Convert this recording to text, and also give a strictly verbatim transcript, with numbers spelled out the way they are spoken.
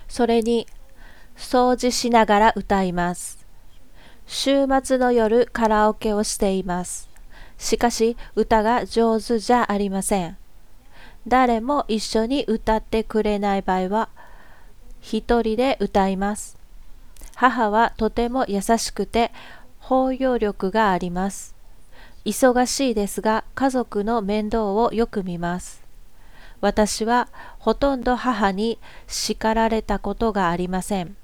それに、掃除しながら歌います。週末の夜カラオケをしています。しかし歌が上手じゃありません。誰も一緒に歌ってくれない場合は一人で歌います。母はとても優しくて包容力があります。忙しいですが家族の面倒をよく見ます。私はほとんど母に叱られたことがありません。